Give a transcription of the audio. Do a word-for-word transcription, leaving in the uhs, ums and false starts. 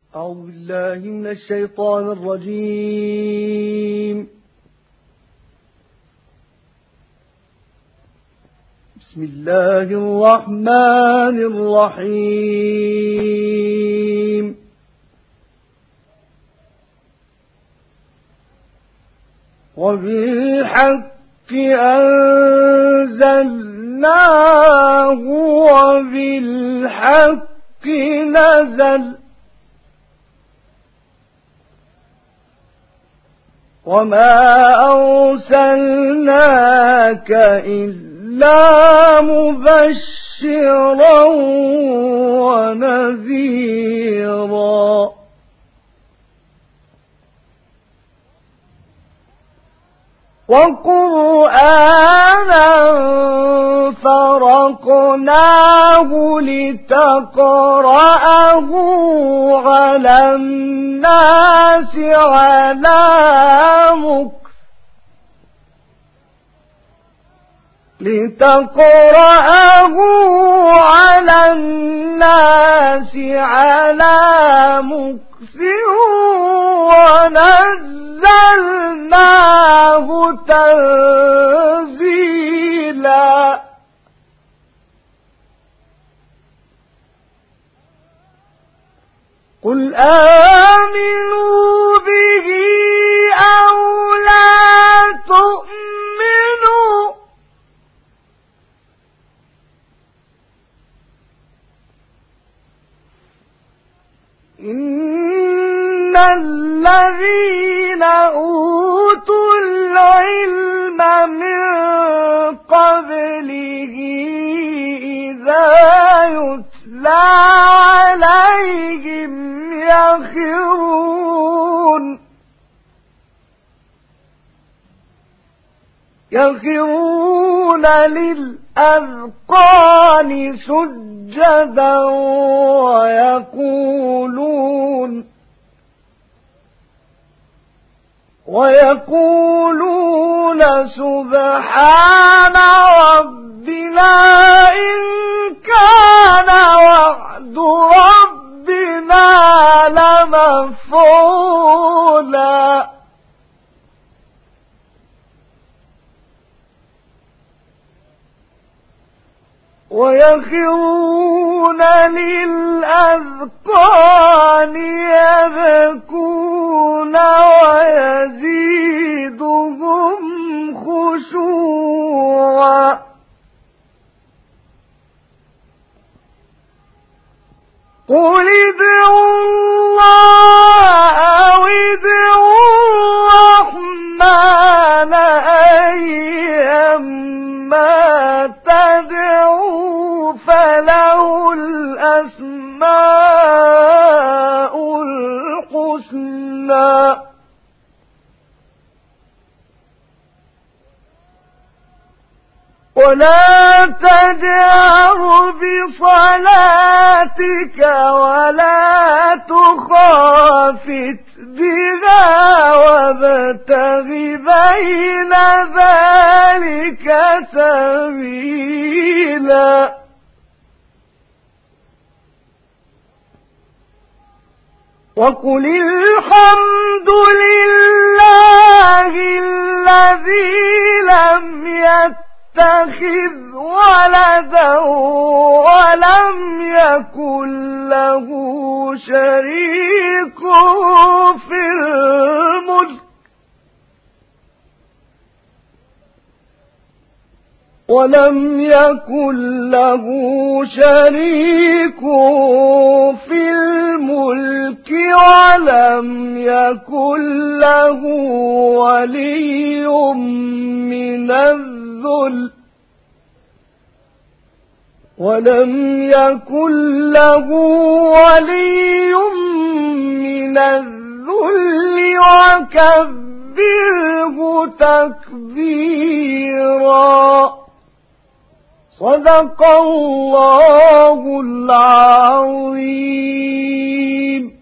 أعوذ بالله من الشيطان الرجيم. بسم الله الرحمن الرحيم. وبالحق أنزلناه وبالحق نزل وما أرسلناك إلا مبشرا ونذيرا وقرآنا فرقناه لتقرأه على الناس على مكث لتقرأه على الناس على مكث ونزلناه تنزيلا قل آمنوا به أو لا تؤمنوا إن الذين أوتوا العلم من قبله إذا يتلى عليهم يخرون يخرون للأذقان سجدا ويقولون ويقولون سبحان ربنا إن كان وعد ربنا لمفعولا ويخرون للأذقان يبكون ويزيدهم خشوعا قل ادعوا الله أو ادعوا الرحمن أيما تدعوا فله الأسماء الحسنى ولا تجهر بصلاتك ولا تخافت بها وابتغ بين ذلك سبيلا وقل الحمد لله الذي لم يتخذ ولدا ولم يكن له شريك في الملك ولم يكن له شريك في الملك ولم يكن له ولي من الذل ولم يكن له ولي من الذل وكبره تكبيرا صدق الله العظيم.